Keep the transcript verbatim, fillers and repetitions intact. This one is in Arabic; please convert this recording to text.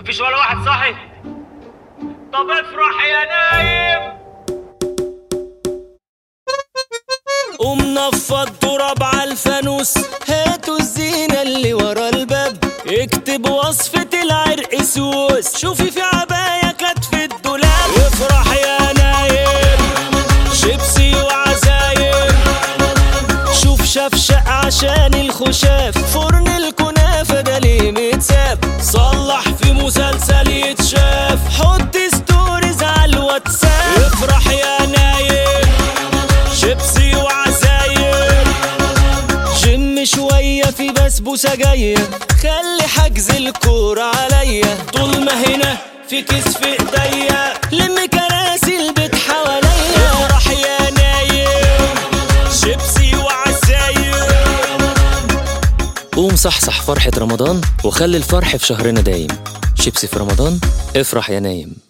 مفيش ولا واحد صاحي؟ طب افرح يا نايم. قوم نفض تراب عالفانوس، هاتوا الزينة اللي ورا الباب، اكتب وصفة العرق سوس، شوفي في عباية كانت في الدولاب. افرح يا نايم، شيبسي وعزايم، شوف شفشق عشان الخشاف، فرن الكنافة ده ليه متساب، صلح في مسلسل يتشاف، حط ستوريز على الواتساب. افرح يا نايم، شيبسي وعزايم، جيم شوية في بسبوسة جاية، خلي حجز الكورة عليا، طول ما هنا في كيس في ايديا، لم كراسي البيت حواليا. افرح يا نايم، شيبسي وعزايم. قوم صحصح فرحة رمضان وخلي الفرح في شهرنا دايم، شيبسي في رمضان، افرح يا نايم.